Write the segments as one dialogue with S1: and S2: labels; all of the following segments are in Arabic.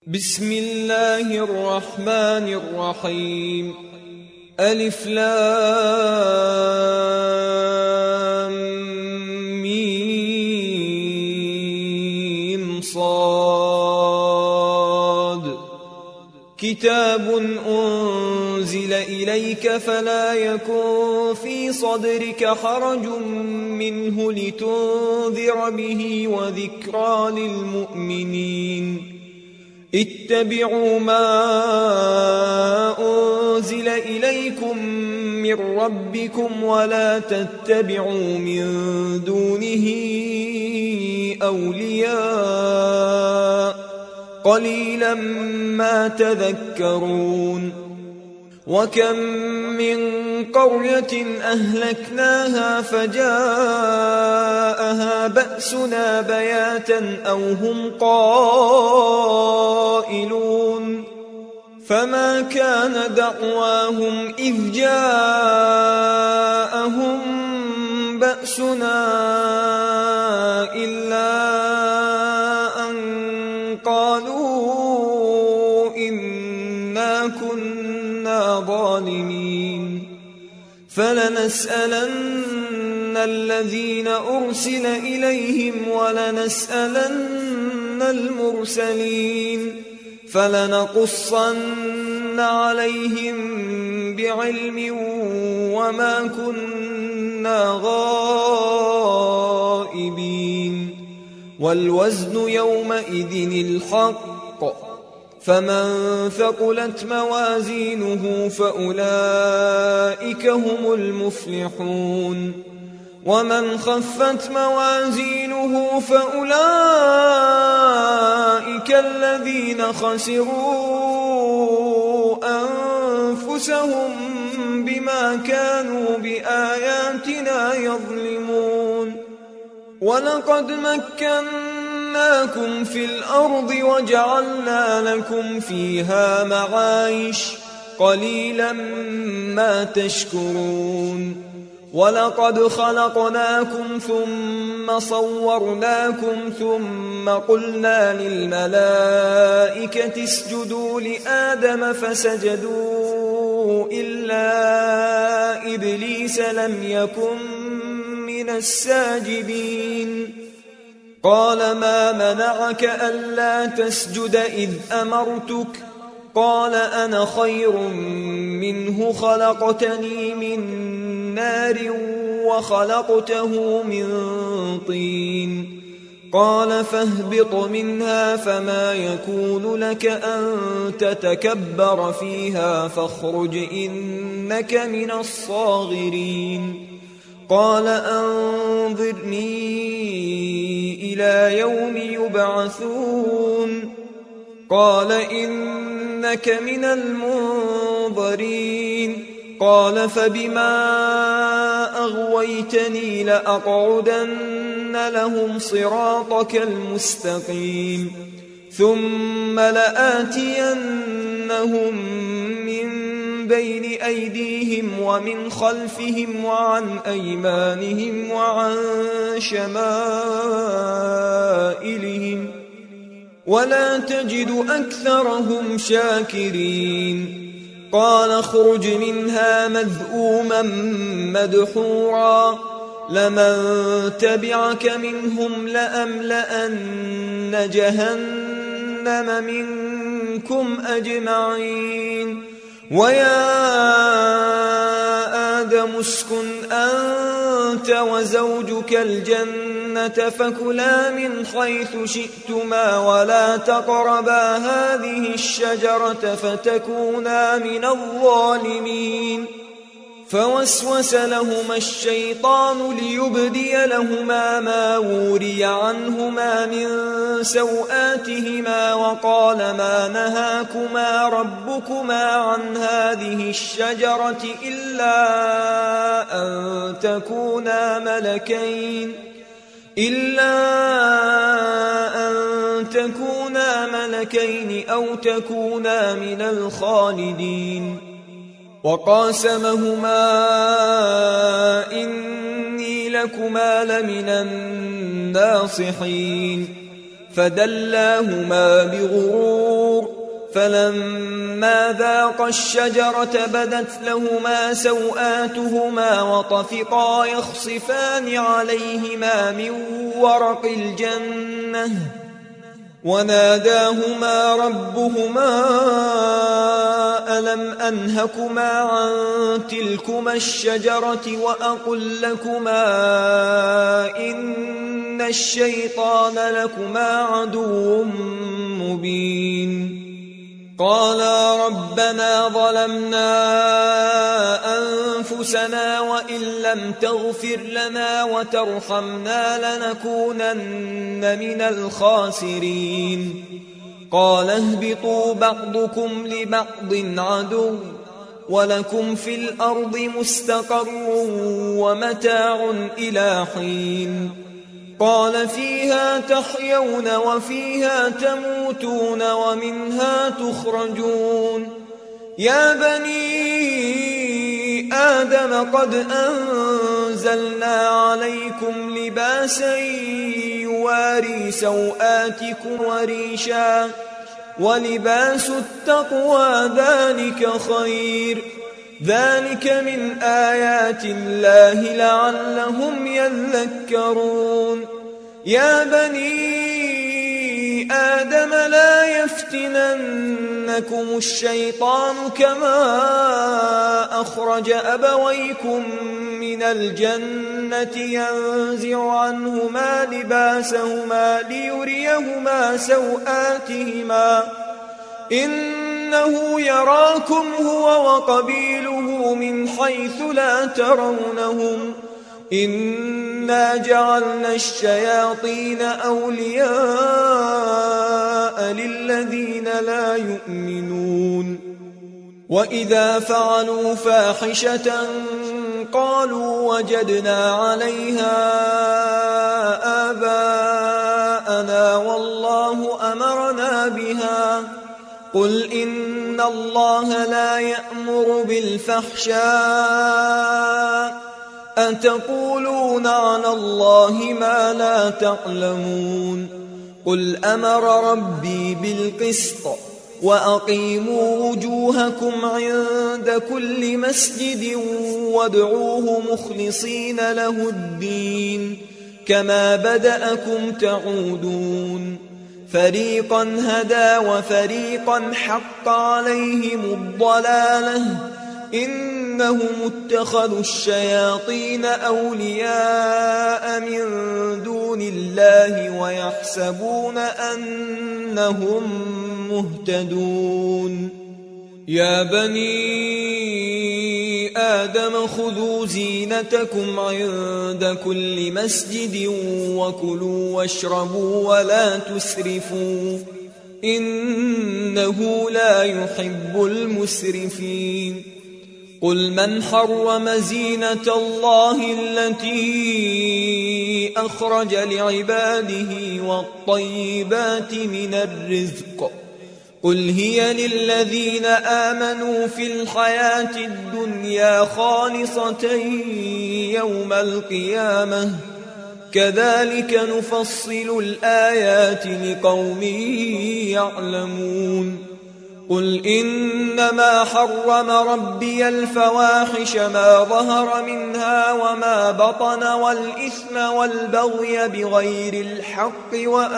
S1: بسم الله الرحمن الرحيم. ألف لام ميم صاد. كتاب أنزل إليك فلا يكن في صدرك حرج منه لتنذر به وذكرى للمؤمنين. اتبعوا ما أنزل إليكم من ربكم ولا تتبعوا من دونه أولياء قليلا ما تذكرون. وكم من قرية أهلكناها فجاءها بأسنا بياتا أو هم قائلون. فما كان دعواهم إذ جاءهم بأسنا إلا أن قالوا إنا كنا ظالمين. فلنسألن الذين أرسل إليهم ولنسألن المرسلين. فلنقصن عليهم بعلم وما كنا غائبين. والوزن يومئذ الحق. فمن ثقلت موازينه فأولئك هم المفلحون. ومن خفت موازينه فأولئك الذين خسروا أنفسهم بما كانوا بآياتنا يظلمون. ولقد مكناكم في الأرض وجعلنا لكم فيها معايش قليلا ما تشكرون. ولقد خلقناكم ثم صورناكم ثم قلنا للملائكة اسجدوا لآدم فسجدوا إلا إبليس لم يكن من الساجدين. قال ما منعك ألا تسجد إذ أمرتك؟ قال أنا خير منه خلقتني من نار وخلقته من طين. قال فاهبط منها فما يكون لك أن تتكبر فيها فاخرج إنك من الصاغرين. قال أنظرني إلى يوم يبعثون. قال إنك من المنظرين. قال فبما أغويتني لأقعدن لهم صراطك المستقيم ثم لآتينهم من بين أيديهم ومن خلفهم وعن أيمانهم وعن شمائلهم ولا تجد أكثرهم شاكرين. قال اخرج منها مذءوما مدحورا لمن تبعك منهم لأملأن جهنم منكم أجمعين. ويا آدم اسكن أنت وزوجك الجنة فكلا من حيث شئتما ولا تقربا هذه الشجرة فتكونا من الظالمين. فوسوس لهما الشيطان ليبدي لهما ما وري عنهما من سوآتهما وقال ما نهاكما ربكما عن هذه الشجرة إلا أن تكونا ملكين أو تكونا من الخالدين. وقاسمهما إني لكما لمن الناصحين فدلاهما بغرور فلما ذاقا الشجرة بدت لهما سوآتهما وطفقا يخصفان عليهما من ورق الجنة وناداهما ربهما ألم أنهكما عن تلكما الشجرة وأقل لكما إن الشيطان لكما عدو مبين قالا ربنا ظلمنا أنفسنا وإن لم تغفر لنا وترحمنا لنكونن من الخاسرين قال اهبطوا بعضكم لبعض عدو ولكم في الأرض مستقر ومتاع إلى حين قال فيها تحيون وفيها تموتون ومنها تخرجون يا بني آدم قد أنزلنا عليكم لباسا يواري سوآتكم وريشا ولباس التقوى ذلك خير ذلك من آيات الله لعلهم يذكرون يا بني آدم لا يفتننكم الشيطان كما أخرج أبويكم من الجنة ينزع عنهما لباسهما ليريهما سوآتهما إنه يراكم هو وقبيله من حيث لا ترونهم إنا جعلنا الشياطين أولياء للذين لا يؤمنون وإذا فعلوا فاحشة قالوا وجدنا عليها آباءنا والله أمرنا بها قل إن الله لا يأمر بالفحشاء أتقولون على الله ما لا تعلمون قل أمر ربي بالقسط وأقيموا وجوهكم عند كل مسجد وادعوه مخلصين له الدين كما بدأكم تعودون فريقا هدى وفريقا حق عليهم الضلالة إنهم اتخذوا الشياطين أولياء من دون الله ويحسبون أنهم مهتدون يا بني آدم خذوا زينتكم عند كل مسجد وكلوا واشربوا ولا تسرفوا إنه لا يحب المسرفين قل من حرم زينة الله التي أخرج لعباده والطيبات من الرزق قل هي للذين آمنوا في الحياة الدنيا خالصة يوم القيامة كذلك نفصل الآيات لقوم يعلمون قل إنما حرم ربي الفواحش ما ظهر منها وما بطن والإثم والبغي بغير الحق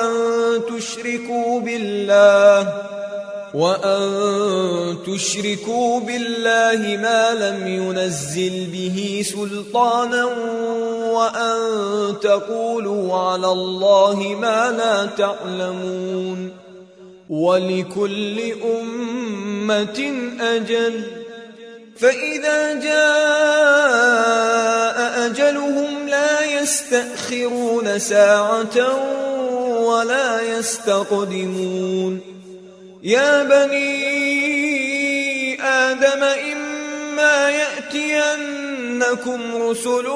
S1: وأن تشركوا بالله ما لم ينزل به سلطانا وأن تقولوا على الله ما لا تعلمون ولكل أمة أجل فإذا جاء أجلهم لا يستأخرون ساعة ولا يستقدمون يا بني آدم إما يأتينكم رسل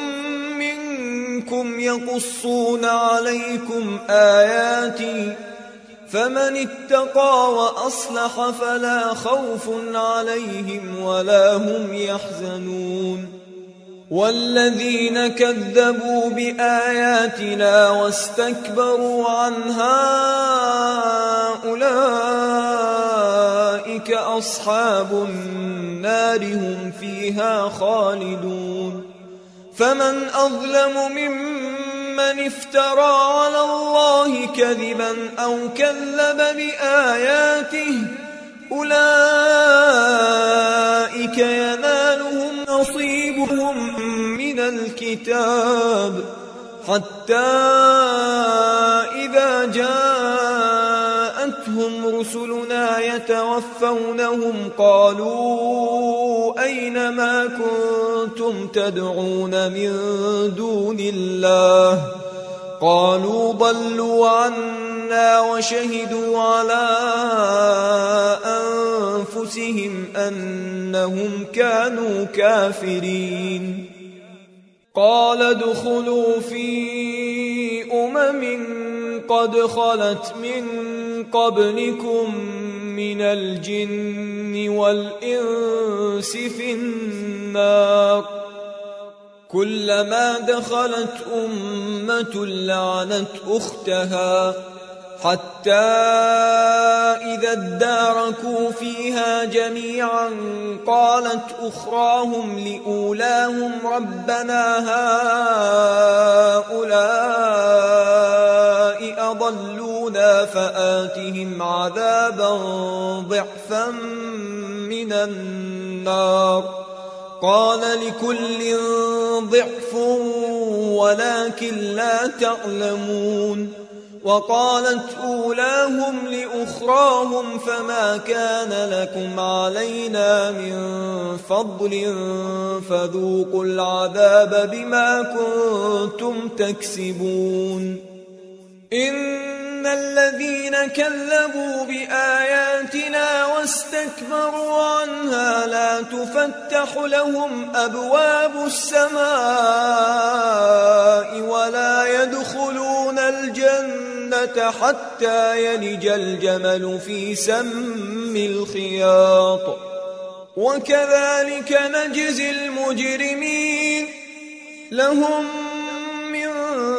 S1: منكم يقصون عليكم آياتي فمن اتقى وأصلح فلا خوف عليهم ولا هم يحزنون والذين كذبوا بآياتنا واستكبروا عنها أولئك أولئك أصحاب النار هم فيها خالدون فمن أظلم ممن افترى على الله كذبا أو كذب بآياته أولئك ينالهم نصيبهم من الكتاب حتى إذا جاءتهم رسلنا يتوفونهم قالوا أين ما كنتم تدعون من دون الله قالوا ضلوا عنا وشهدوا على أنفسهم أنهم كانوا كافرين قال ادخلوا في قد خلت من قبلكم من الجن والإنس في النار كلما دخلت أمة لعنت أختها حتى إذا اداركوا فيها جميعا قالت أخراهم لأولاهم ربنا هؤلاء أضلونا فآتهم عذابا ضعفا من النار قال لكل ضعف ولكن لا تعلمون وقالت أولاهم لأخراهم فما كان لكم علينا من فضل فذوقوا العذاب بما كنتم تكسبون إن الذين كذبوا بآياتنا واستكبروا عنها لا تفتح لهم أبواب السماء ولا يدخلون الجنة حتى يلج الجمل في سم الخياط وكذلك نجزي المجرمين لهم من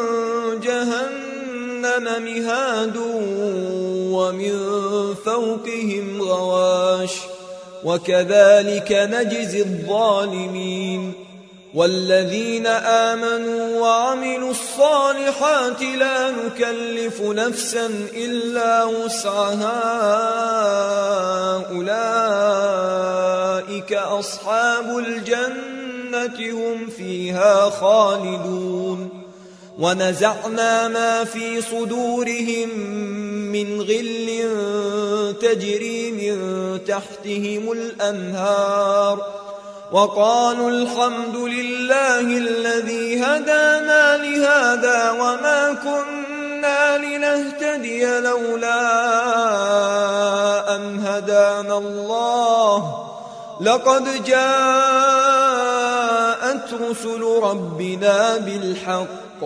S1: جهنم مهاد ومن فوقهم غواش وكذلك نجزي الظالمين والذين آمنوا وعملوا الصالحات لا نكلف نفسا إلا وسعها أولئك أصحاب الجنة هم فيها خالدون ونزعنا ما في صدورهم من غل تجري من تحتهم الأنهار وقالوا الحمد لله الذي هدانا لهذا وما كنا لنهتدي لولا أن هدانا الله لقد جاءت رسل ربنا بالحق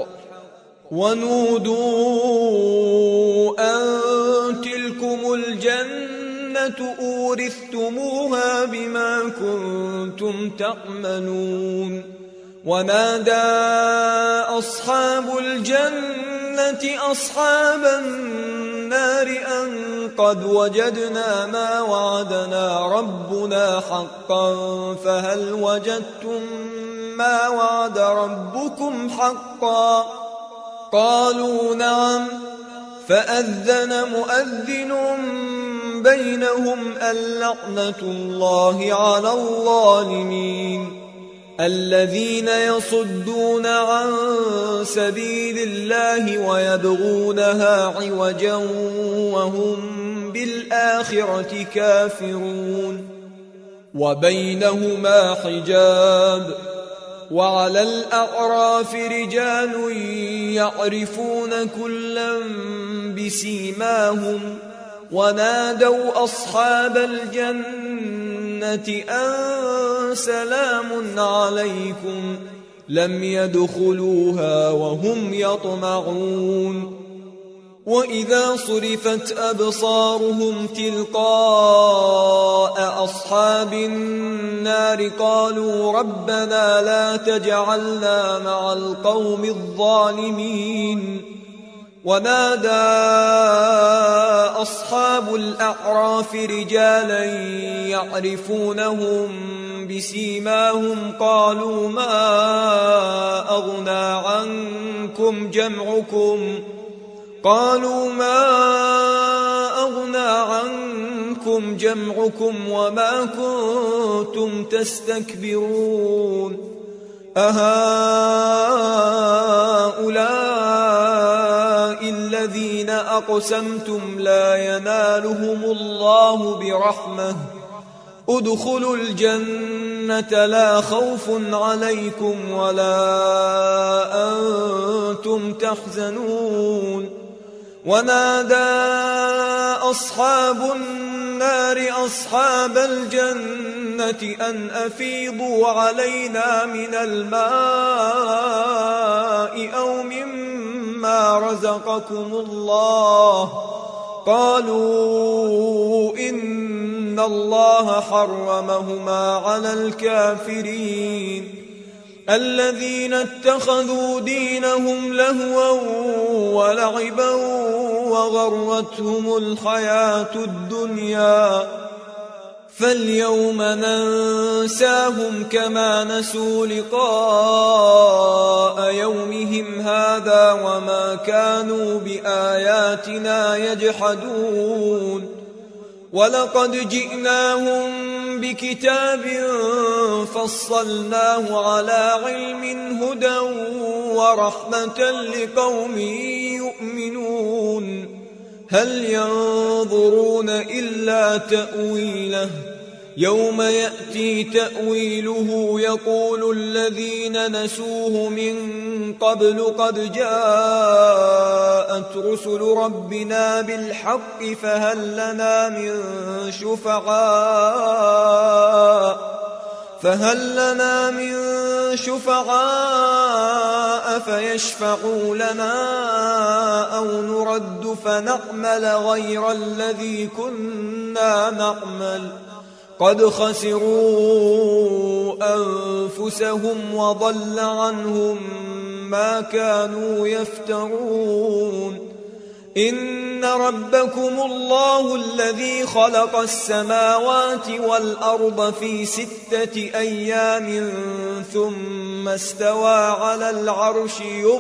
S1: ونودوا أن تلكم الجنة أورثتموها بما كنتم تعملون ونادى أصحاب الجنة أصحاب النار أن قد وجدنا ما وعدنا ربنا حقا فهل وجدتم ما وعد ربكم حقا قالوا نعم فأذن مؤذن بينهم اللعنة الله على الظالمين الذين يصدون عن سبيل الله ويبغونها عوجا وهم بالآخرة كافرون وبينهما حجاب وعلى الأعراف رجال يعرفون كلا بسيماهم ونادوا أصحاب الجنة أن سلام عليكم لم يدخلوها وهم يطمعون وإذا صرفت أبصارهم تلقاء أصحاب النار قالوا ربنا لا تجعلنا مع القوم الظالمين ونادى أصحاب الأعراف رجالا يعرفونهم بسيماهم قالوا ما أغنى عنكم جمعكم وما كنتم تستكبرون أهؤلاء الذين أقسمتم لا ينالهم الله برحمة ادخلوا الجنة لا خوف عليكم ولا أنتم تحزنون ونادى أصحاب النار أصحاب الجنة أن أفيضوا علينا من الماء أو مما رزقكم الله قالوا إن الله حرمهما على الكافرين الذين اتخذوا دينهم لهوا ولعبا وغرتهم الحياة الدنيا فاليوم ننساهم كما نسوا لقاء يومهم هذا وما كانوا بآياتنا يجحدون ولقد جئناهم بكتاب فصلناه على علم هدى ورحمة لقوم يؤمنون هل ينظرون إلا تأويله يوم يأتي تأويله يقول الذين نسوه من قبل قد جاءت رسل ربنا بالحق فهل لنا من شفعاء فيشفعوا لنا أو نرد فنعمل غير الذي كنا نعمل قد خسروا أنفسهم وضل عنهم ما كانوا يفترون إن ربكم الله الذي خلق السماوات والأرض في 6 أيام ثم استوى على العرش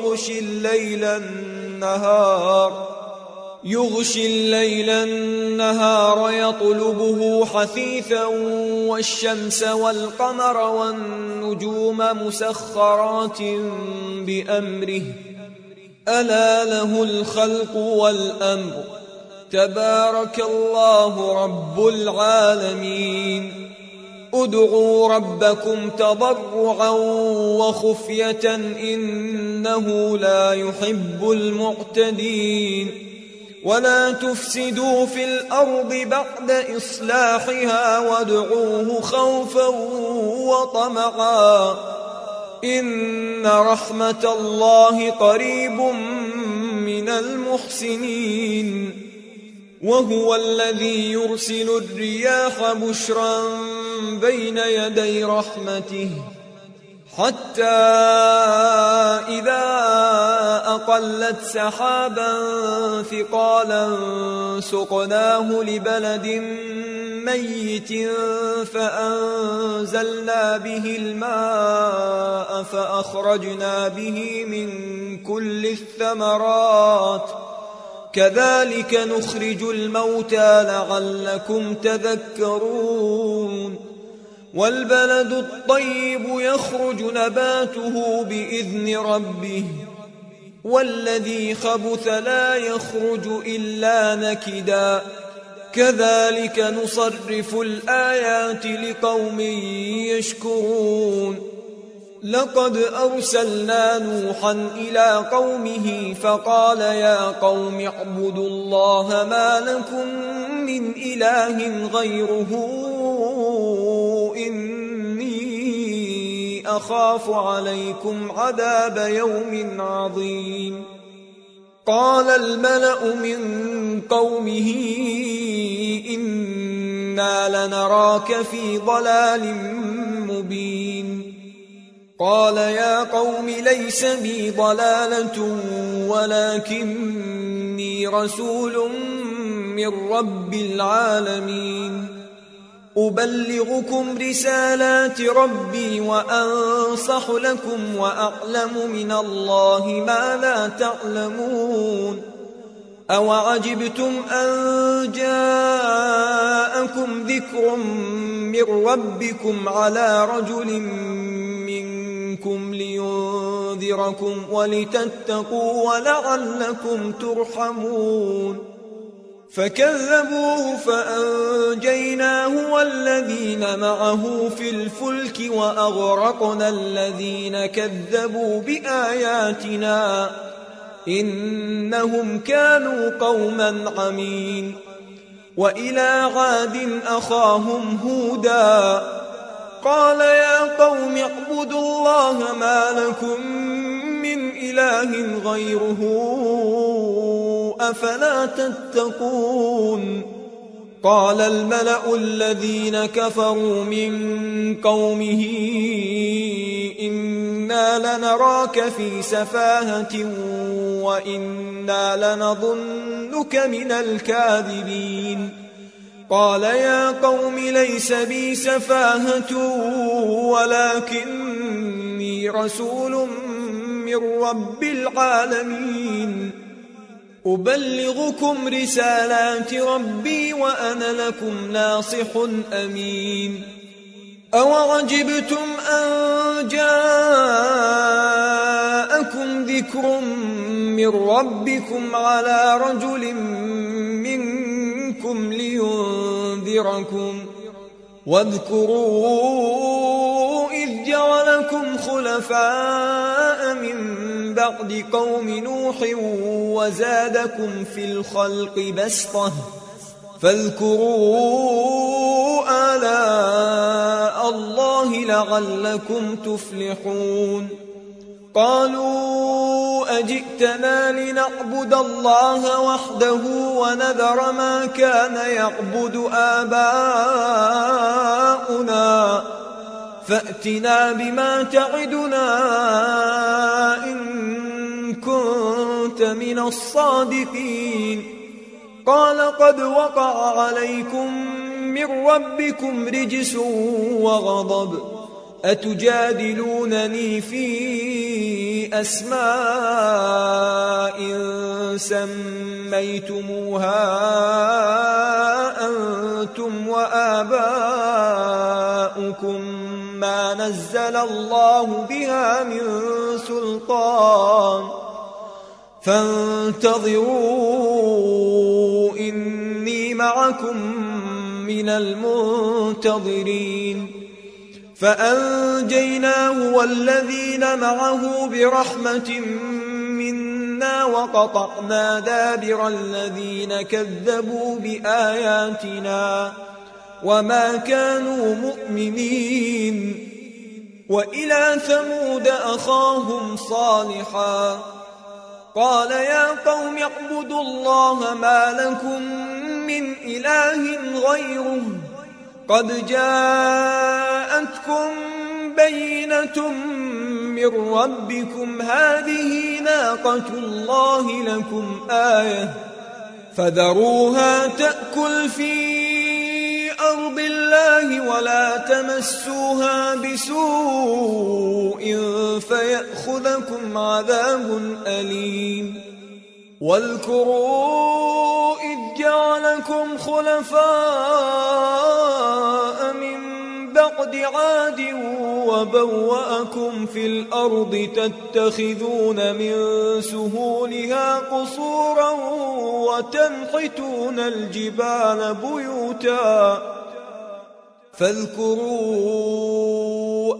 S1: يغشي الليل النهار يطلبه حثيثا والشمس والقمر والنجوم مسخرات بأمره ألا له الخلق والأمر تبارك الله رب العالمين ادعوا ربكم تضرعا وخفية إنه لا يحب المعتدين ولا تفسدوا في الأرض بعد إصلاحها وادعوه خوفا وطمعا إن رحمة الله قريب من المحسنين وهو الذي يرسل الرياح بشرا بين يدي رحمته حتى إذا أقلت سحابا ثقالا سقناه لبلد ميت فأنزلنا به الماء فأخرجنا به من كل الثمرات كذلك نخرج الموتى لعلكم تذكرون والبلد الطيب يخرج نباته بإذن ربه والذي خبث لا يخرج إلا نكدا كذلك نصرف الآيات لقوم يشكرون لقد أرسلنا نوحا إلى قومه فقال يا قوم اعبدوا الله ما لكم من إله غيره إني أخاف عليكم عذاب يوم عظيم قال الملأ من قومه إنا لنراك في ضلال مبين قال يا قوم ليس بي ضلالة ولكني رسول من رب العالمين أبلغكم رسالات ربي وأنصح لكم وأعلم من الله ما لا تعلمون أوعجبتم أن جاءكم ذكر من ربكم على رجل منكم لينذركم ولتتقوا ولعلكم ترحمون فكذبوه فأنجيناه والذين معه في الفلك وأغرقنا الذين كذبوا بآياتنا إنهم كانوا قوما عمين وإلى عاد أخاهم هودا قال يا قوم اعبدوا الله ما لكم من إله غيره أفلا تتقون قال الملأ الذين كفروا من قومه إنا لنراك في سفاهة وإنا لنظنك من الكاذبين قال يا قوم ليس بي سفاهة ولكني رسول من رب العالمين أبلغكم رسالات ربي وأنا لكم ناصح أمين أوعجبتم أن جاءكم ذكر من ربكم على رجل منكم لينذركم واذكروا إذ جعلكم خلفاء من بعد قوم نوح وزادكم في الخلق بسطة فاذكروا آلاء الله لعلكم تفلحون قالوا أجئتنا لنعبد الله وحده ونذر ما كان يعبد آباؤنا فأتنا بما تعدنا إن كنت من الصادقين قال قد وقع عليكم من ربكم رجس وغضب أتجادلونني في أسماء سميتموها أنتم وآباؤكم ما نزل الله بها من سلطان فانتظروا إني معكم من المنتظرين فأنجيناه والذين معه برحمة منا وقطعنا دابر الذين كذبوا بآياتنا وما كانوا مؤمنين وإلى ثمود أخاهم صالحا قال يا قوم اعبدوا الله ما لكم من إله غيره قد جاءتكم بينة من ربكم هذه ناقة الله لكم آية فذروها تأكل في أرض الله ولا تمسوها بسوء فيأخذكم عذاب أليم واذكروا إذ جعلكم خلفاء من بعد عاد وبوأكم في الأرض تتخذون من سهولها قصورا وتنحتون الجبال بيوتا فاذكروا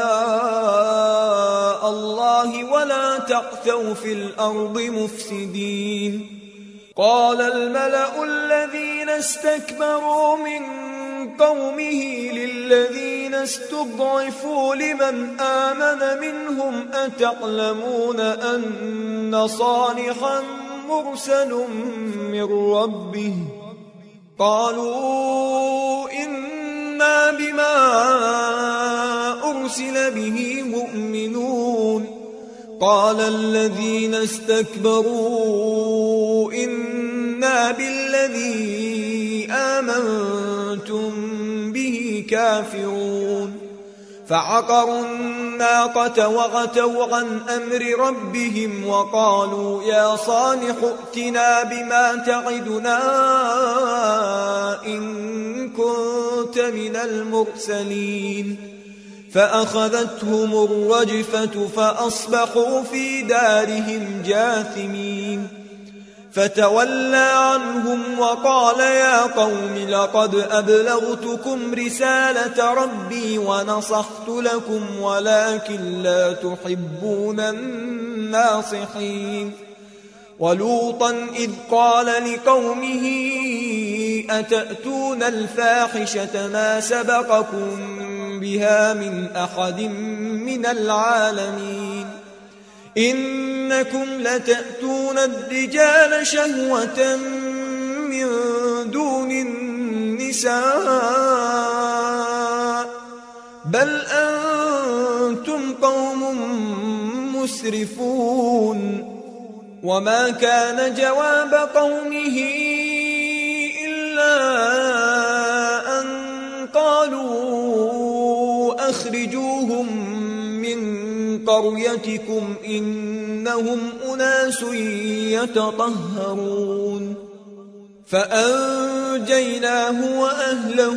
S1: آلاء الله ولا تعثوا في الأرض مفسدين قال الملأ الذين استكبروا من قومه للذين استضعفوا لمن آمن منهم أتعلمون أن صالحا مرسل من ربه قالوا إنا بما أرسل به مؤمنون قال الذين استكبروا إنا بالذي آمنتم به كافرون فعقروا الناقة وعتوا عن أمر ربهم وقالوا يا صالح ائتنا بما تعدنا إن كنت من المرسلين فأخذتهم الرجفة فأصبحوا في دارهم جاثمين فتولى عنهم وقال يا قوم لقد أبلغتكم رسالة ربي ونصحت لكم ولكن لا تحبون الناصحين ولوطا إذ قال لقومه أتأتون الفاحشة ما سبقكم بها من أحد من العالمين إنكم لتأتون الرجال شهوة من دون النساء بل أنتم قوم مسرفون وما كان جواب قومه إلا أن قالوا أخرجوهم من قريتكم إنهم أناس يتطهرون فأنجيناه وأهله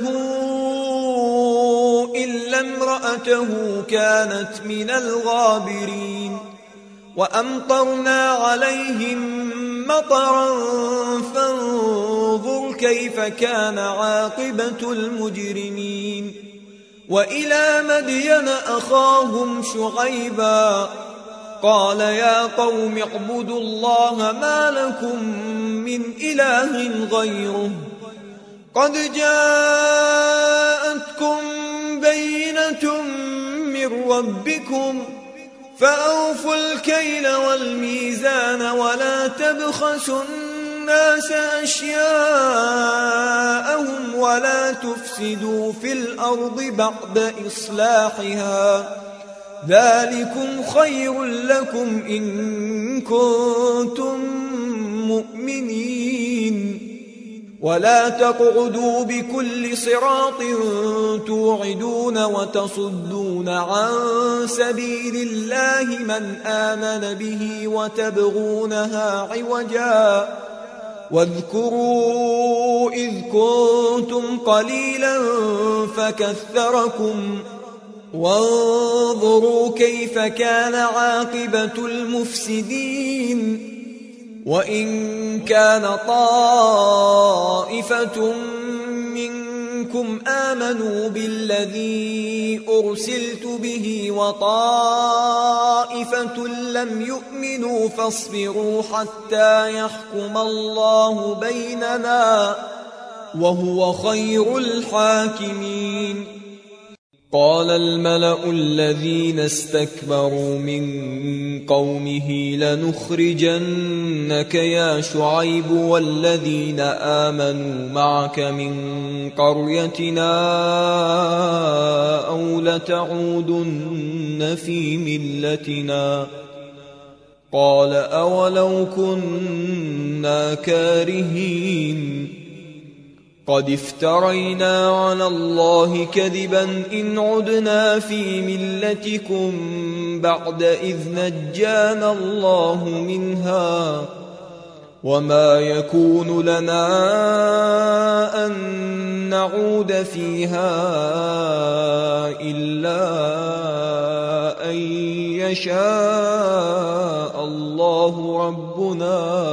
S1: إلا امرأته كانت من الغابرين وأمطرنا عليهم مطرا فانظر كيف كان عاقبة المجرمين وإلى مدين أخاهم شعيبا قال يا قوم اعبدوا الله ما لكم من إله غيره قد جاءتكم بينة من ربكم فأوفوا الكيل والميزان ولا تبخسوا الناس أشياءهم ولا تفسدوا في الأرض بعد إصلاحها ذلكم خير لكم إن كنتم مؤمنين ولا تقعدوا بكل صراط توعدون وتصدون عن سبيل الله من آمن به وتبغونها عوجا واذكروا إذ كنتم قليلا فكثركم وانظروا كيف كان عاقبة المفسدين وإن كان طائفة منكم آمنوا بالذي أرسلت به وطائفة لم يؤمنوا فاصبروا حتى يحكم الله بيننا وهو خير الحاكمين قال الملأ الذين استكبروا من قومه لنخرجنك يا شعيب والذين آمنوا معك من قريتنا أو لتعودن في ملتنا قال أولو كنا كارهين قد افترينا على الله كذبا إن عدنا في ملتكم بعد إذ نجانا الله منها وما يكون لنا أن نعود فيها إلا أن يشاء الله ربنا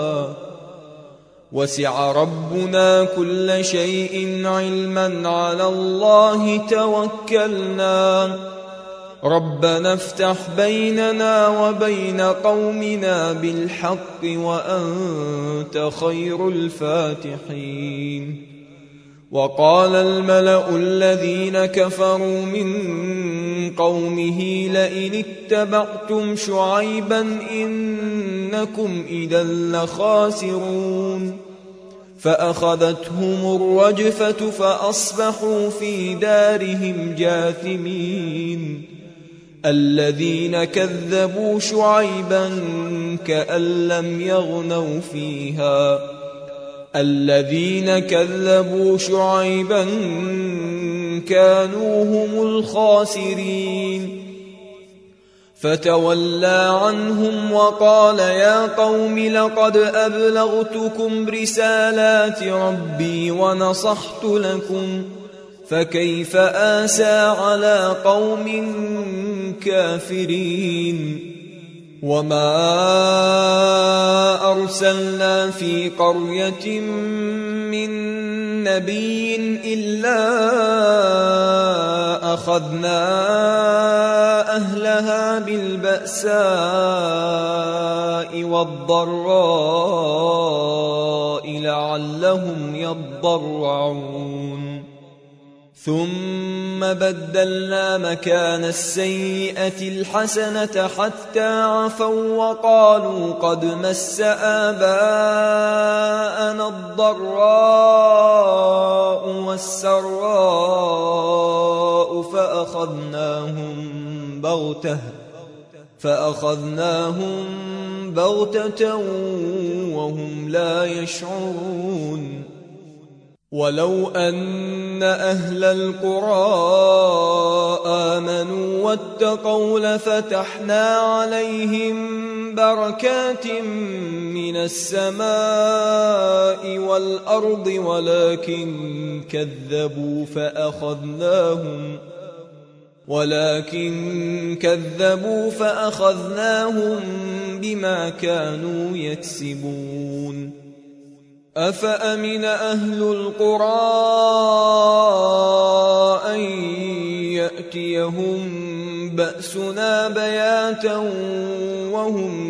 S1: وسع ربنا كل شيء علما على الله توكلنا ربنا افتح بيننا وبين قومنا بالحق وأنت خير الفاتحين وقال الملأ الذين كفروا من قومه لئن اتبعتم شعيبا إنكم إذا لخاسرون فأخذتهم الرجفة فأصبحوا في دارهم جاثمين الذين كذبوا شعيبا كأن لم يغنوا فيها الذين كذبوا شعيبا كانوا هم الخاسرين فتولى عنهم وقال يا قوم لقد أبلغتكم رسالات ربي ونصحت لكم فكيف آسى على قوم كافرين وما أرسلنا في قرية من نبي إلا أخذنا أهلها بالبأساء والضراء لعلهم يضرعون ثم بدلنا مكان السيئة الحسنة حتى عفوا وقالوا قد مس آباءنا الضراء والسراء فأخذناهم بغتة وهم لا يشعرون ولو أن أهل القرى آمنوا واتقوا لفتحنا عليهم بركات من السماء والأرض ولكن كذبوا فأخذناهم بما كانوا يكسبون أفأمن أهل القرى أن يأتيهم بأسنا بياتا وهم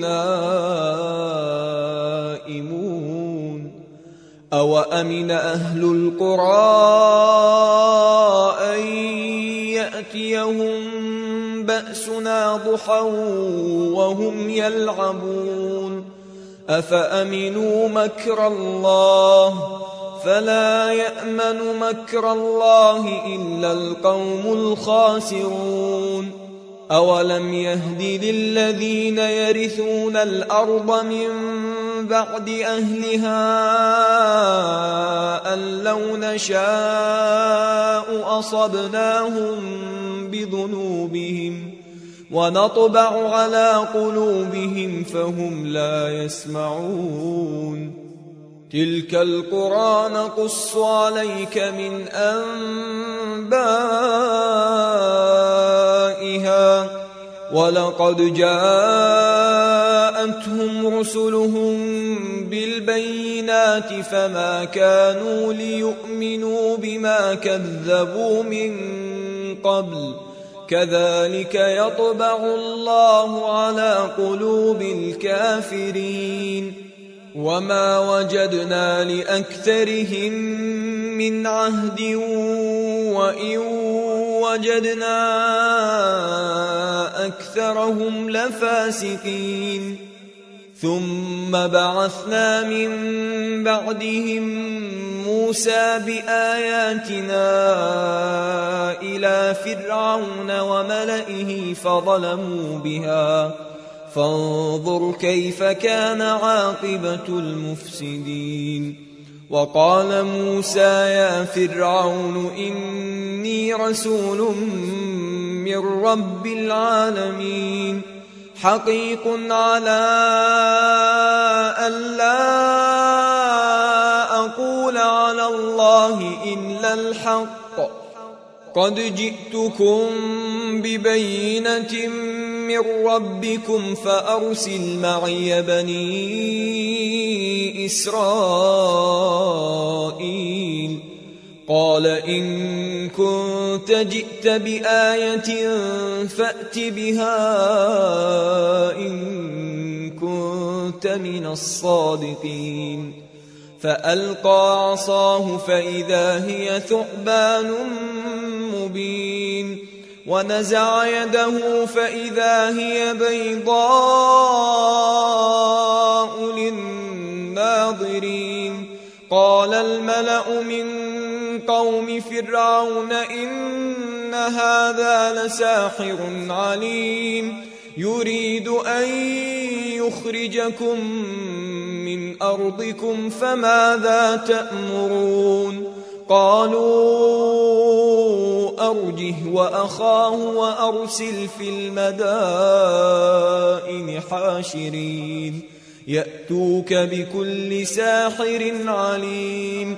S1: نائمون أوأمن أهل القرى أن يأتيهم بأسنا ضحى وهم يلعبون أفأمنوا مكر الله فلا يأمن مكر الله إلا القوم الخاسرون أولم يهد للذين يرثون الأرض من بعد أهلها أن لو نشاء أصبناهم بذنوبهم ونطبع على قلوبهم فهم لا يسمعون تلك القرى نقص عليك من أنبائها ولقد جاءتهم رسلهم بالبينات فما كانوا ليؤمنوا بما كذبوا من قبل كذلك يطبع الله على قلوب الكافرين وما وجدنا لأكثرهم من عهد وإن وجدنا أكثرهم لفاسقين ثم بعثنا من بعدهم موسى بآياتنا إلى فرعون وملئه فظلموا بها فانظر كيف كان عاقبة المفسدين وقال موسى يا فرعون إني رسول من رب العالمين حقيق على ألا أقول على الله إلا الحق قد جئتكم ببينة من ربكم فأرسل معي بني إسرائيل قال إن كنت جئت بآية فأت بها إن كنت من الصادقين فألقى عصاه فإذا هي ثعبان مبين ونزع يده فإذا هي بيضاء للناظرين قال الملأ من قوم فرعون إن إن هذا لساحر عليم يريد أن يخرجكم من أرضكم فماذا تأمرون قالوا أرجه وأخاه وأرسل في المدائن حاشرين يأتوك بكل ساحر عليم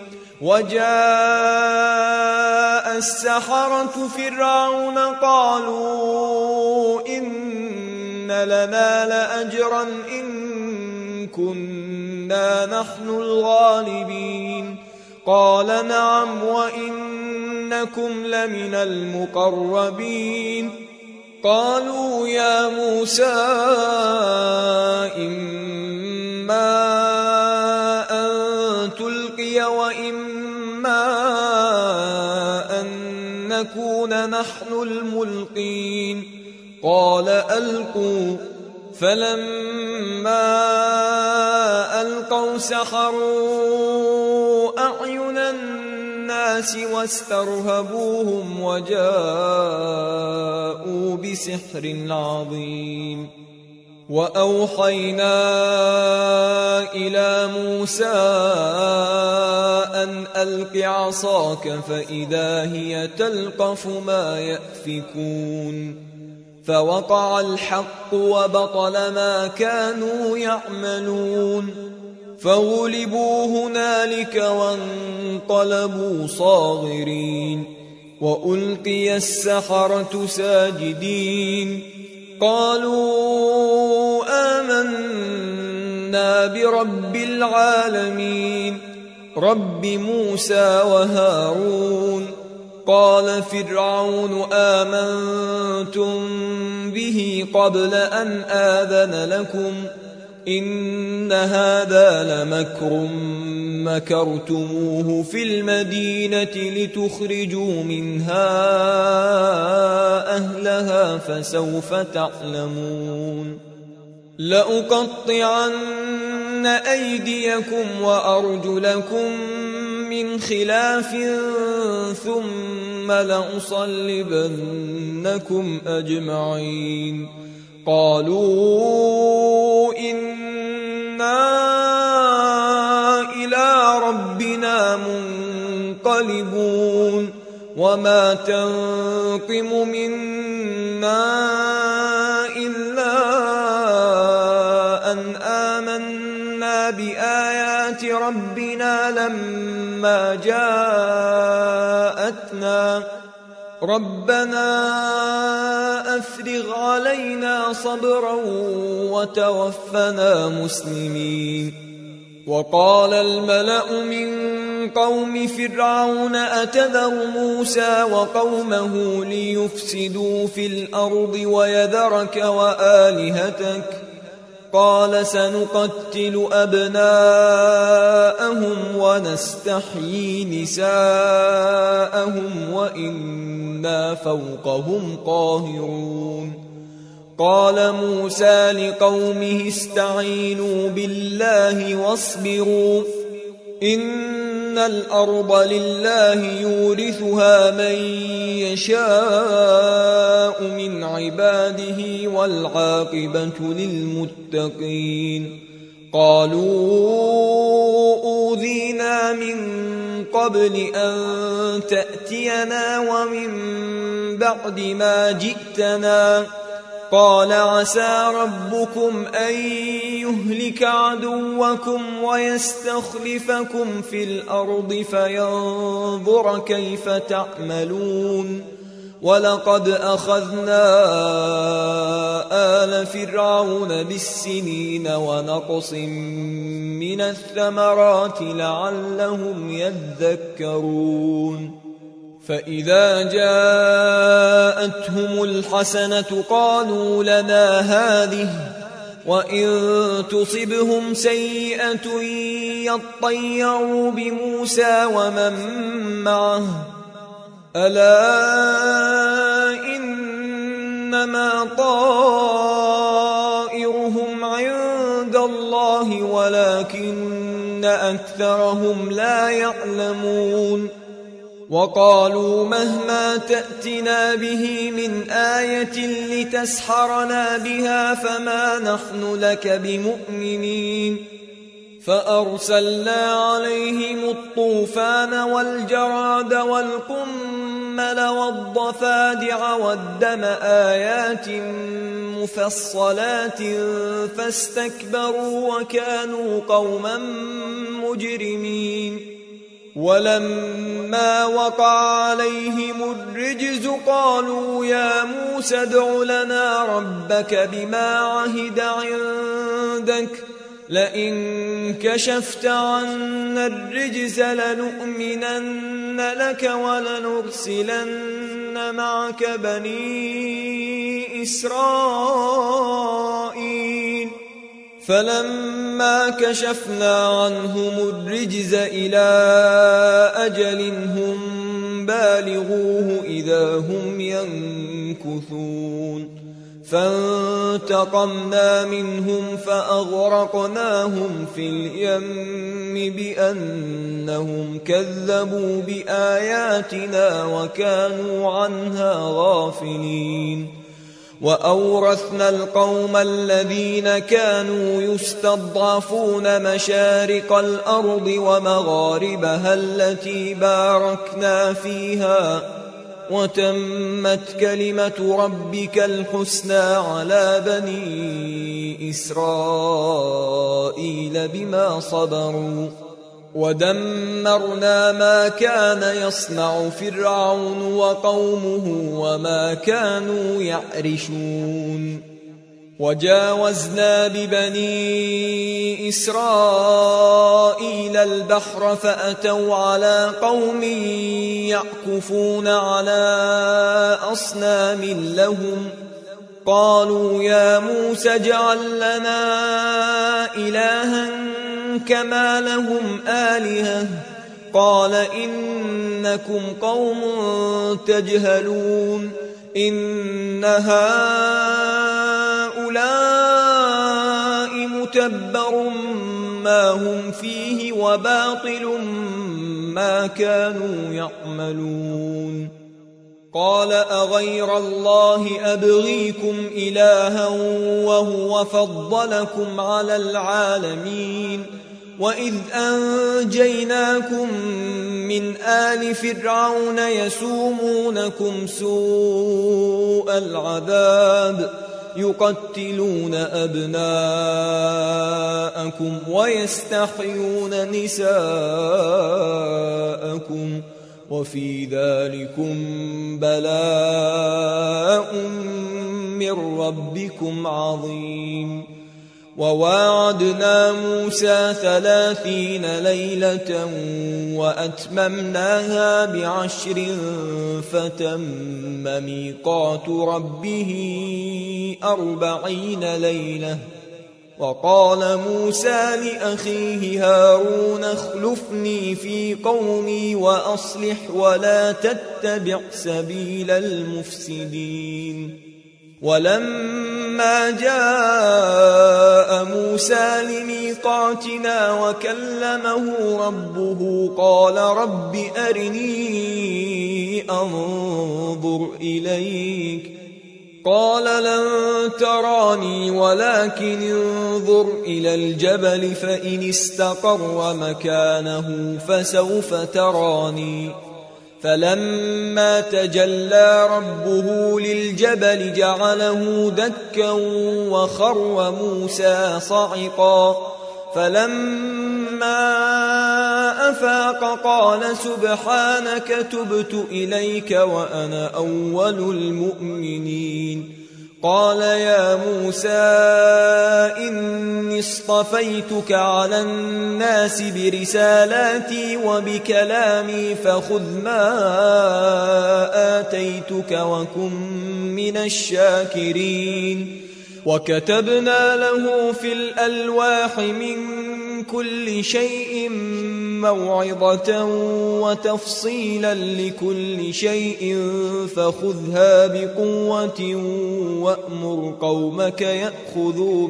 S1: وجاء السحرة فرعون قالوا إن لنا لأجرا إن كنا نحن الغالبين قال نعم وإنكم لمن المقربين قالوا يا موسى إما أن تلقي وإما أن نكون نحن الملقين قال ألقوا فلما ألقوا سحروا أعين الناس واسترهبوهم وجاءوا بسحر عظيم وأوحينا إلى موسى أن ألق عصاك فإذا هي تلقف ما يأفكون فوقع الحق وبطل ما كانوا يعملون فغلبوا هنالك وانقلبوا صاغرين وألقي السحرة ساجدين قالوا آمنا برب العالمين رب موسى وهارون قال فرعون آمنتم به قبل أن آذن لكم إن هذا لمكر مكرتموه في المدينة لتخرجوا منها أهلها فسوف تعلمون لأقطعن أيديكم وأرجلكم من خلاف ثم لأصلبنكم أجمعين قالوا إنا إلى ربنا منقلبون وما تنقم منا إلا أن آمنا بآيات ربنا لما جاءتنا ربنا أفرغ علينا صبرا وتوفنا مسلمين وقال الملأ من قوم فرعون أتذر موسى وقومه ليفسدوا في الأرض ويذرك وآلهتك قال سنقتل أبناءهم ونستحيي نساءهم وإنا فوقهم قاهرون قال موسى لقومه استعينوا بالله واصبروا إن الأرض لله يورثها من يشاء من عباده والعاقبة للمتقين قالوا أوذينا من قبل أن تأتينا ومن بعد ما جئتنا قال عسى ربكم أن يهلك عدوكم ويستخلفكم في الأرض فينظر كيف تعملون ولقد أخذنا آل فرعون بالسنين ونقص من الثمرات لعلهم يذكرون فإذا جاءتهم الحسنة قالوا لنا هذه وإن تصبهم سيئة يطيروا بموسى ومن معه ألا إنما طائرهم عند الله ولكن أكثرهم لا يعلمون وقالوا مهما تأتنا به من آية لتسحرنا بها فما نحن لك بمؤمنين فأرسلنا عليهم الطوفان والجراد والقمل والضفادع والدم آيات مفصلات فاستكبروا وكانوا قوما مجرمين ولما وقع عليهم الرجز قالوا يا موسى ادع لنا ربك بما عهد عندك لئن كشفت عنا الرجز لنؤمنن لك ولنرسلن معك بني إسرائيل فلما كشفنا عنهم الرجز إلى أجل هم بالغوه إذا هم ينكثون فانتقمنا منهم فأغرقناهم في اليم بأنهم كذبوا بآياتنا وكانوا عنها غافلين وأورثنا القوم الذين كانوا يستضعفون مشارق الأرض ومغاربها التي باركنا فيها وتمت كلمة ربك الحسنى على بني إسرائيل بما صبروا ودمرنا ما كان يصنع فرعون وقومه وما كانوا يعرشون وجاوزنا ببني إسرائيل البحر فأتوا على قوم يعكفون على أصنام لهم قالوا يا موسى اجعل لنا إلها كما لهم آلهة قال إنكم قوم تجهلون إن هؤلاء متبر ما هم فيه وباطل ما كانوا يعملون قال أغير الله أبغيكم إلها وهو فضلكم على العالمين وإذ أنجيناكم من آل فرعون يسومونكم سوء العذاب يقتلون أبناءكم ويستحيون نساءكم وفي ذلكم بلاء من ربكم عظيم وواعدنا موسى 30 ليلة وأتممناها ب10 فتم ميقات ربه 40 ليلة وقال موسى لأخيه هارون اخلفني في قومي وأصلح ولا تتبع سبيل المفسدين ولما جاء موسى لميقاتنا وكلمه ربه قال رب أرني أنظر إليك قال لن تراني ولكن انظر إلى الجبل فإن استقر مكانه فسوف تراني فلما تجلى ربه للجبل جعله دكا وخر موسى صعقا فلما أفاق قال سبحانك تبت إليك وأنا أول المؤمنين قال يا موسى إني اصطفيتك على الناس برسالاتي وبكلامي فخذ ما آتيتك وكن من الشاكرين وكتبنا له في الألواح من كل شيء موعظة وتفصيلا لكل شيء فخذها بقوة وأمر قومك يأخذوا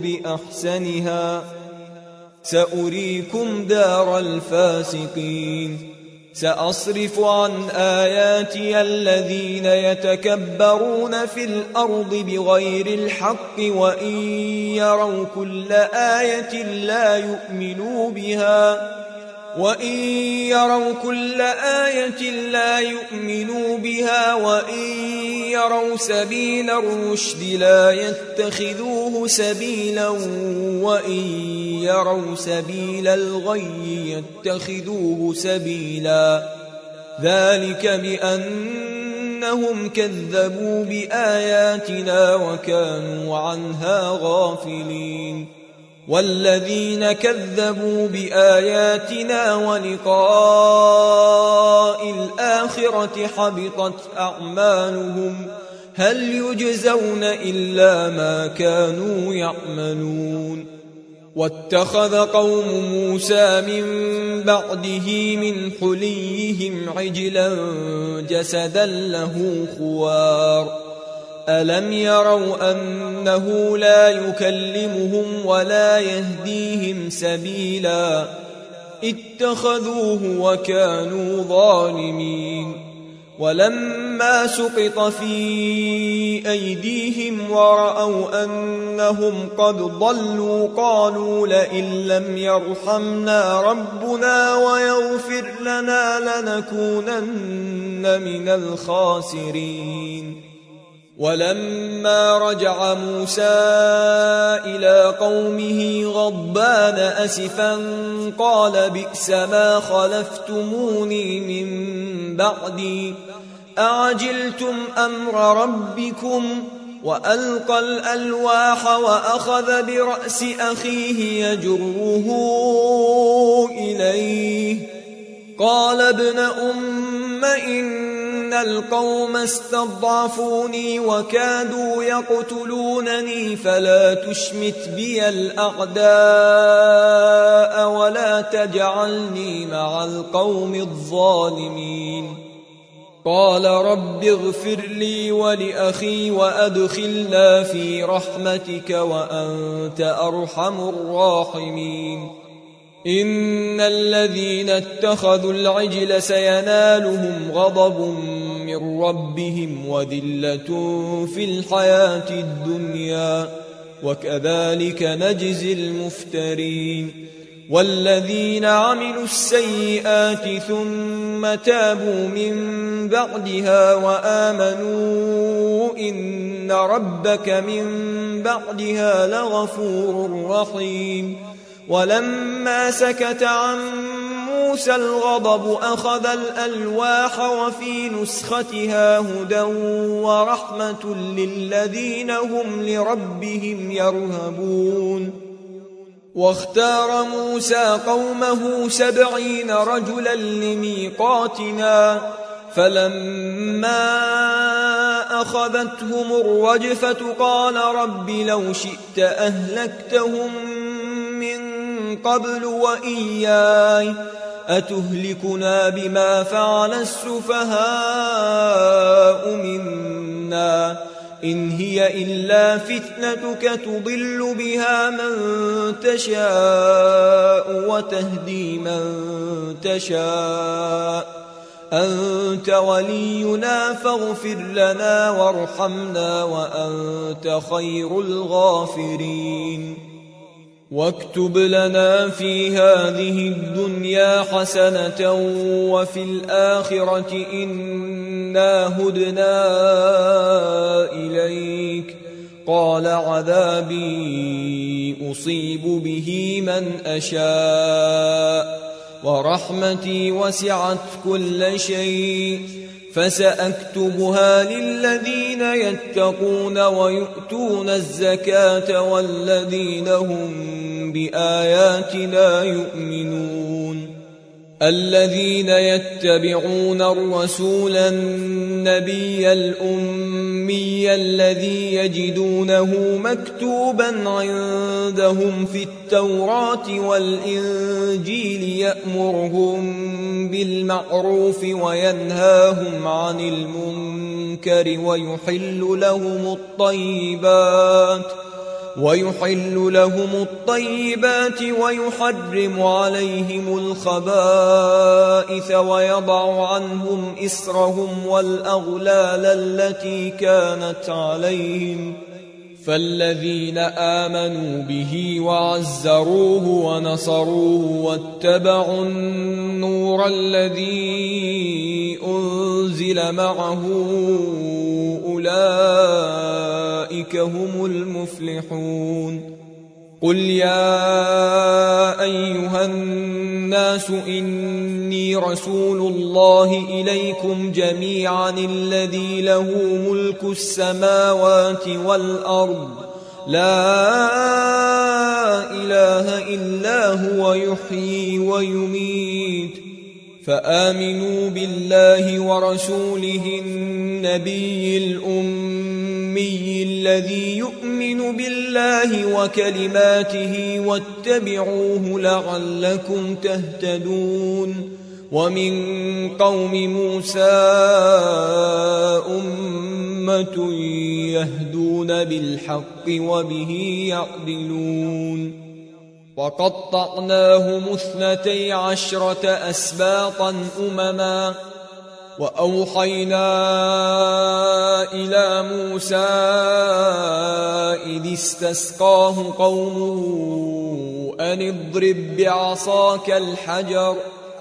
S1: بأحسنها سأريكم دار الفاسقين سأصرف عن آياتي الذين يتكبرون في الأرض بغير الحق وإن يروا كل آية لا يؤمنوا بها وإن يروا سبيل الرشد لا يتخذوه سبيلا وإن يروا سبيل الغي يتخذوه سبيلا ذلك بأنهم كذبوا بآياتنا وكانوا عنها غافلين والذين كذبوا بآياتنا ولقاء الآخرة حبطت أعمالهم هل يجزون إلا ما كانوا يعملون واتخذ قوم موسى من بعده من حليهم عجلا جسدا له خوار ألم يروا أنه لا يكلمهم ولا يهديهم سبيلا اتخذوه وكانوا ظالمين ولما سقط في أيديهم ورأوا أنهم قد ضلوا قالوا لئن لم يرحمنا ربنا ويغفر لنا لنكونن من الخاسرين ولما رجع موسى إلى قومه غضبان أسفا قال بئس ما خلفتموني من بعدي أعجلتم أمر ربكم وألقى الألواح وأخذ برأس أخيه يجره إليه قال ابن أم إن القوم استضعفوني وكادوا يقتلونني فلا تشمت بي الأعداء ولا تجعلني مع القوم الظالمين قال رب اغفر لي ولأخي وأدخلنا في رحمتك وأنت أرحم الراحمين إن الذين اتخذوا العجل سينالهم غضب من ربهم وذلة في الحياة الدنيا وكذلك نجزي المفترين والذين عملوا السيئات ثم تابوا من بعدها وآمنوا إن ربك من بعدها لغفور رحيم ولما سكت عن موسى الغضب أخذ الألواح وفي نسختها هدى ورحمة للذين هم لربهم يرهبون واختار موسى قومه 70 رجلا لميقاتنا فلما أخذتهم الرجفة قال رب لو شئت أهلكتهم من قبل وإياي أتهلكنا بما فعل السفهاء منا إن هي إلا فتنتك تضل بها من تشاء وتهدي من تشاء أنت ولينا فاغفر لنا وارحمنا وأنت خير الغافرين واكتب لنا في هذه الدنيا حسنة وفي الآخرة إنا هدنا إليك قال عذابي أصيب به من أشاء ورحمتي وسعت كل شيء فسأكتبها للذين يتقون ويؤتون الزكاة والذين هم بآياتنا يؤمنون الذين يتبعون الرسول النبي الأمي الذي يجدونه مكتوبا عندهم في التوراة والإنجيل يأمرهم بالمعروف وينهاهم عن المنكر ويحل لهم الطيبات ويحل لهم الطيبات ويحرم عليهم الخبائث ويضع عنهم إسرهم والأغلال التي كانت عليهم. فالذين آمنوا به وعزروه ونصروه واتبعوا النور الذي أنزل معه أولئك هم المفلحون. قل يا أيها الناس إني رسول الله إليكم جميعا الذي له ملك السماوات والأرض لا إله إلا هو يحيي ويميت. فآمنوا بالله ورسوله النبي الأمي الذي يؤمن بالله وكلماته واتبعوه لعلكم تهتدون. ومن قوم موسى أمة يهدون بالحق وبه يعدلون. وقطعناهم 12 أسباطا أمما وأوحينا إلى موسى إذ استسقاه قومه أن اضرب بعصاك الحجر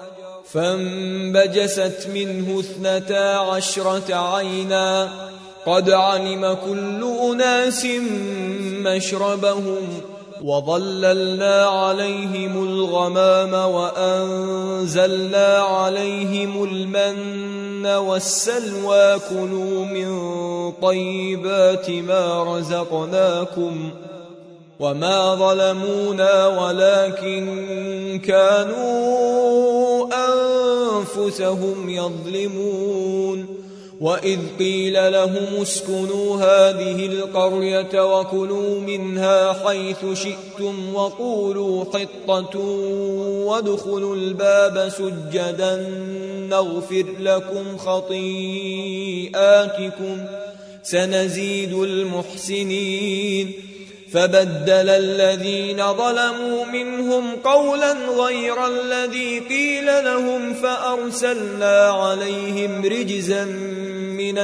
S1: فانبجست منه 12 عينا قد علم كل أناس مشربهم وظللنا عليهم الغمام وأنزلنا عليهم المن والسلوى كلوا من طيبات ما رزقناكم وما ظلمونا ولكن كانوا أنفسهم يظلمون. وإذ قيل لهم اسكنوا هذه القرية وكلوا منها حيث شئتم وقولوا حطة وادخلوا الباب سجدا نغفر لكم خطيئاتكم سنزيد المحسنين. فبدل الذين ظلموا منهم قولا غير الذي قيل لهم فأرسلنا عليهم رجزا من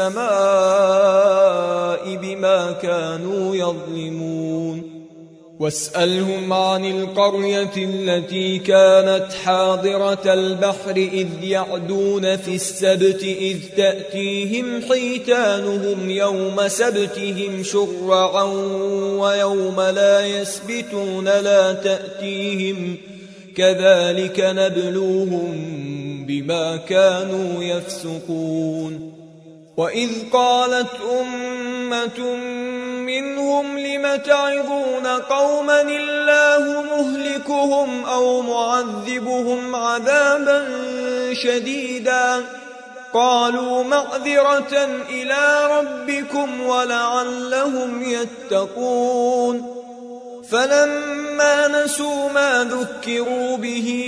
S1: السماء بما كانوا يظلمون. واسألهم عن القرية التي كانت حاضرة البحر إذ يعدون في السبت إذ تأتيهم حيتانهم يوم سبتهم شرعا ويوم لا يسبتون لا تأتيهم كذلك نبلوهم بما كانوا يفسقون. وإذ قالت أمة منهم لم تعظون قوما الله مهلكهم أو معذبهم عذابا شديدا قالوا معذرة إلى ربكم ولعلهم يتقون. فلما نسوا ما ذكروا به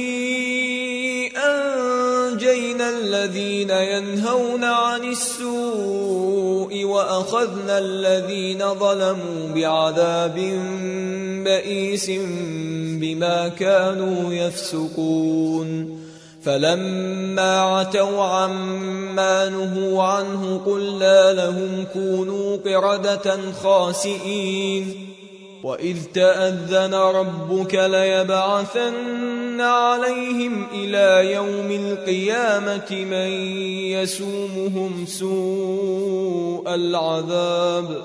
S1: أنجينا الذين ينهون عن السوء وأخذنا الذين ظلموا بعذاب بئيس بما كانوا يفسقون. فلما عتوا عما نهوا عنه قلنا لهم كونوا قردة خاسئين. وإذ تأذن ربك ليبعثن عليهم إلى يوم القيامة من يسومهم سوء العذاب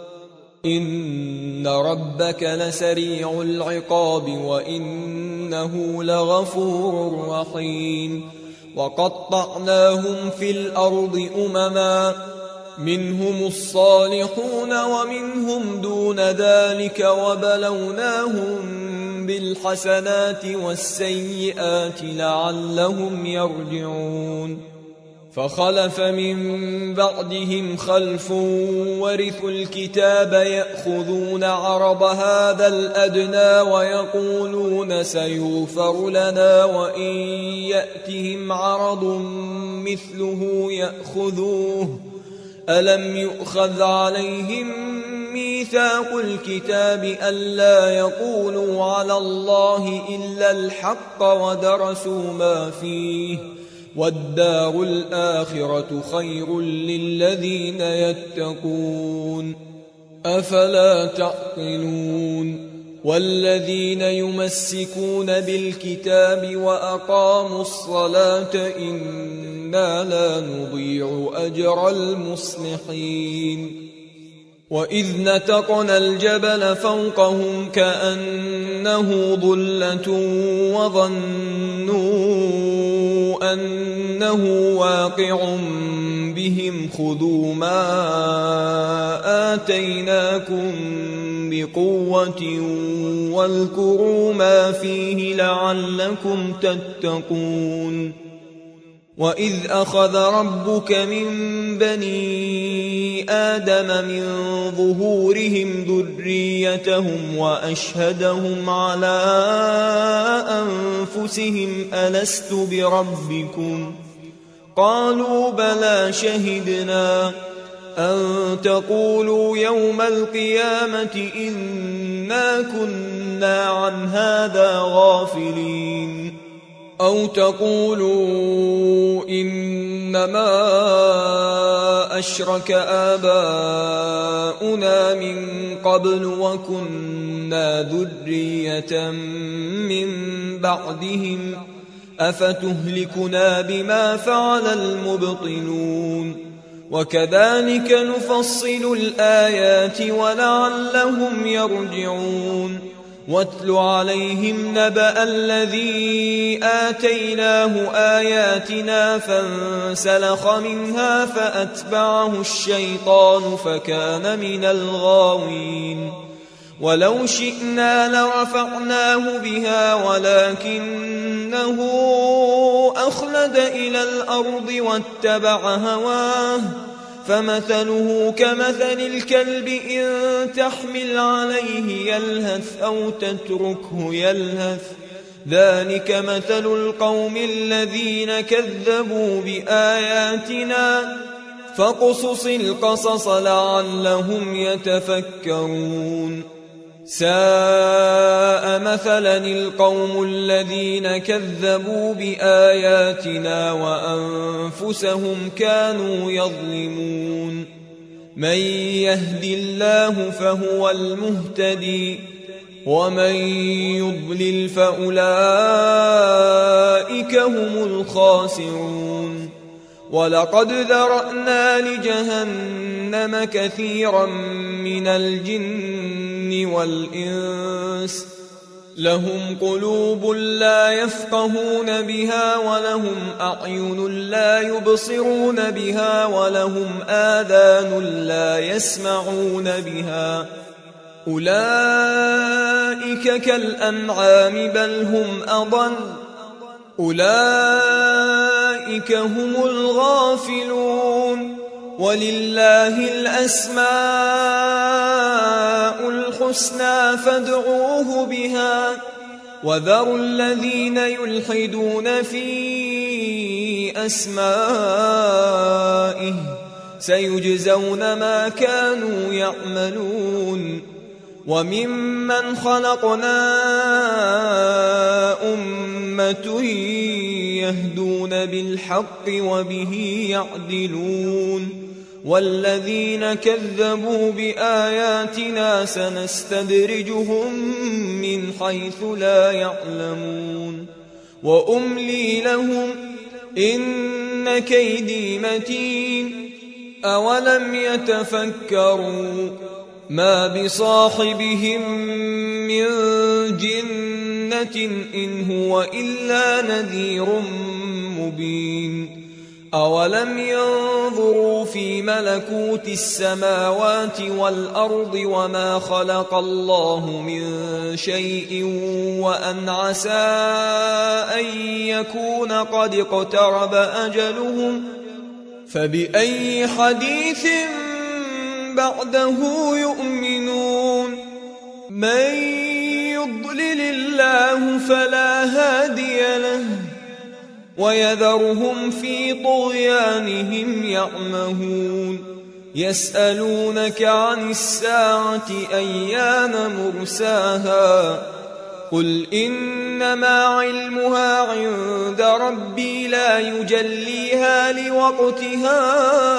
S1: إن ربك لسريع العقاب وإنه لغفور رحيم. وقطعناهم في الأرض أمما منهم الصالحون ومنهم دون ذلك وبلوناهم بالحسنات والسيئات لعلهم يرجعون. فخلف من بعدهم خلف ورثوا الكتاب يأخذون عرض هذا الأدنى ويقولون سيغفر لنا وإن يأتهم عرض مثله يأخذوه ألم يؤخذ عليهم ميثاق الكتاب ألا يقولوا على الله إلا الحق ودرسوا ما فيه والدار الآخرة خير للذين يتقون أفلا تعقلون والذين يمسكون بالكتاب وأقاموا الصلاة إنا لا نضيع أجر المصلحين وإذ نتقنا الجبل فوقهم كأنه ظلة وظنوا أنه واقع بهم خذوا ما آتيناكم بقوة واذكروا ما فيه لعلكم تتقون وإذ أخذ ربك من بني آدم من ظهورهم ذريتهم وأشهدهم على أنفسهم ألست بربكم قالوا بلى شهدنا أن تقولوا يوم القيامة إنا كنا عن هذا غافلين أو تقولوا إنما أشرك آباؤنا من قبل وكنا ذرية من بعدهم أفتهلكنا بما فعل المبطلون وكذلك نفصل الآيات ولعلهم يرجعون واتل عليهم نبأ الذي آتيناه آياتنا فانسلخ منها فأتبعه الشيطان فكان من الغاوين ولو شئنا لرفعناه بها ولكنه أخلد إلى الأرض واتبع هواه فمثله كمثل الكلب إن تحمل عليه يلهث أو تتركه يلهث ذلك مثل القوم الذين كذبوا بآياتنا فاقصص القصص لعلهم يتفكرون ساء مثلا القوم الذين كذبوا بآياتنا وأنفسهم كانوا يظلمون من يهد الله فهو المهتدي ومن يضلل فأولئك هم الخاسرون ولقد ذرأنا لجهنم كثيرا من الجن والإنس لهم قلوب لا يفقهون بها ولهم أعين لا يبصرون بها ولهم آذان لا يسمعون بها أولئك كالأنعام بل هم أضل أولئك هم الغافلون ولله الأسماء الحسنى فادعوه بها وذروا الذين يلحدون في أسمائه سيجزون ما كانوا يعملون وممن خلقنا أمة يهدون بالحق وبه يعدلون والذين كذبوا بآياتنا سنستدرجهم من حيث لا يعلمون وأملي لهم إن كيدي متين أولم يتفكروا ما بصاحبهم من جنة إن هو إلا نذير مبين أولم ينظروا في ملكوت السماوات والأرض وما خلق الله من شيء وأن عسى أن يكون قد اقترب أجلهم فبأي حديث بعده يؤمنون من يضلل الله فلا هادي له ويذرهم في طغيانهم يعمهون يسألونك عن الساعة أيان مرساها قل إنما علمها عند ربي لا يجليها لوقتها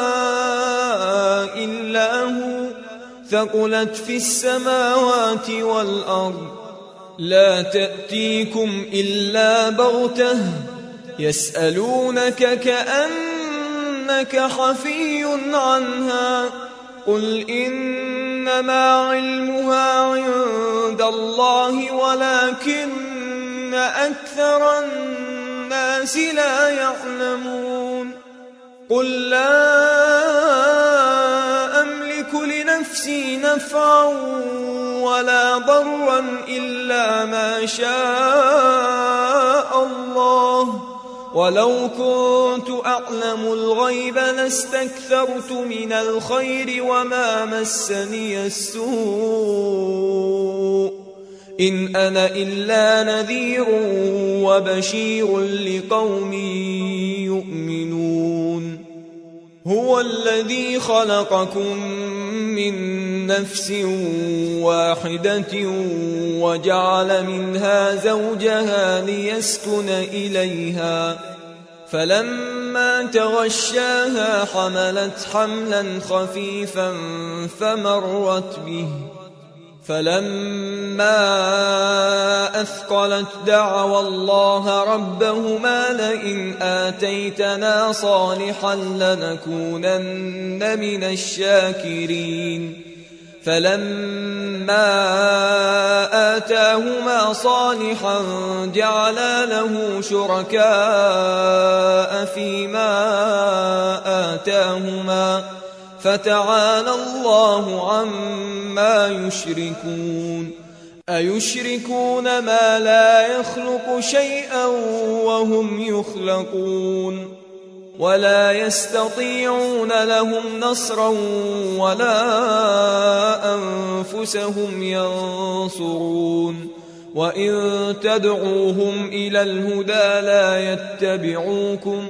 S1: إلا هو ثقلت في السماوات والأرض لا تأتيكم إلا بغتة يسألونك كأنك حفي عنها قل إنما علمها عند الله ولكن أكثر الناس لا يعلمون قل لا أملك لنفسي نفعا ولا ضرا إلا ما شاء الله ولو كنت أعلم الغيب لاستكثرت من الخير وما مسني السوء إن أنا إلا نذير وبشير لقوم يؤمنون هو الذي خلقكم من نفس واحدة وجعل منها زوجها ليسكن إليها فلما تغشاها حملت حملا خفيفا فمرت به فلما أثقلت دعوا الله ربهما لئن آتيتنا صالحا لنكونن من الشاكرين فلما آتاهما صالحا جعلا له شركاء فيما آتاهما فتعالى الله عما يشركون أيشركون ما لا يخلق شيئا وهم يخلقون ولا يستطيعون لهم نصرا ولا أنفسهم ينصرون وإن تدعوهم إلى الهدى لا يتبعوكم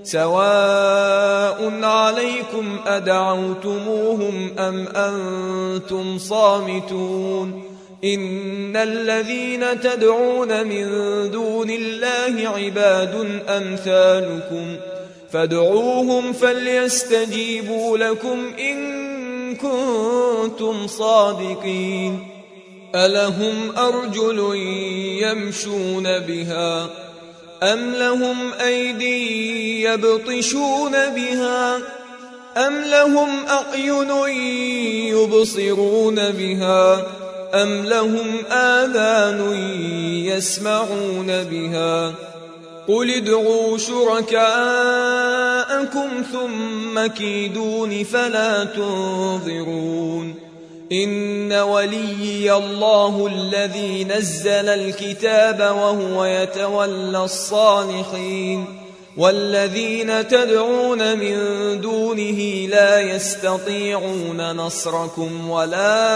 S1: سواء عليكم أدعوتموهم أم أنتم صامتون إن الذين تدعون من دون الله عباد أمثالكم فادعوهم فليستجيبوا لكم إن كنتم صادقين ألهم أرجل يمشون بها أم لهم أيدي يبطشون بها أم لهم أعين يبصرون بها أم لهم آذان يسمعون بها قل ادعوا شركاءكم ثم كيدون فلا تنظرون إن وليي الله الذي نزل الكتاب وهو يتولى الصالحين والذين تدعون من دونه لا يستطيعون نصركم ولا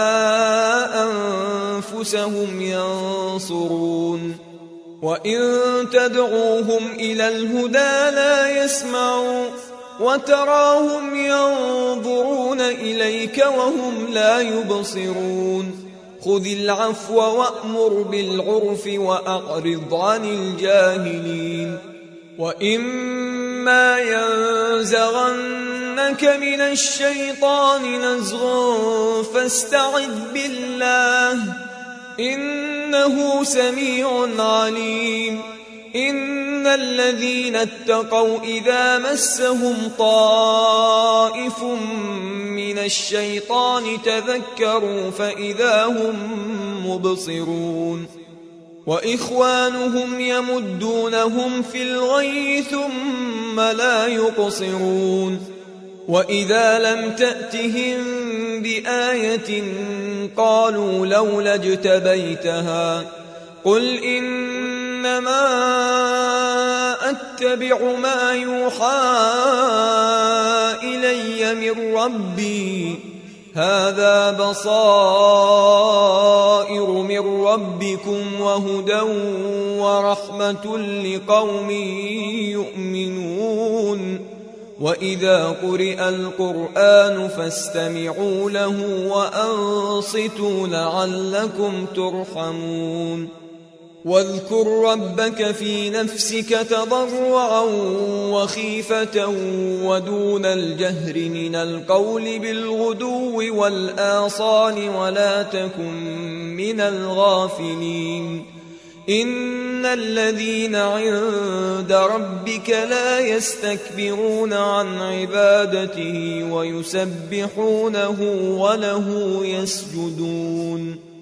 S1: أنفسهم ينصرون وإن تدعوهم إلى الهدى لا يسمعون وتراهم ينظرون إليك وهم لا يبصرون خذ العفو وأمر بالعرف وأعرض عن الجاهلين وإما ينزغنك من الشيطان نزغ فاستعذ بالله إنه سميع عليم إن الذين اتقوا إذا مسهم طائف من الشيطان تذكروا فإذا هم مبصرون وإخوانهم يمدونهم في الغي ثم لا يقصرون وإذا لم تأتهم بآية قالوا لولا اجتبيتها قل إنما أتبع ما يوحى إلي من ربي هذا بصائر من ربكم وهدى ورحمة لقوم يؤمنون وإذا قرئ القرآن فاستمعوا له وأنصتوا لعلكم ترحمون واذكر ربك في نفسك تضرعا وخيفة ودون الجهر من القول بالغدو والآصال ولا تكن من الغافلين إن الذين عند ربك لا يستكبرون عن عبادته ويسبحونه وله يسجدون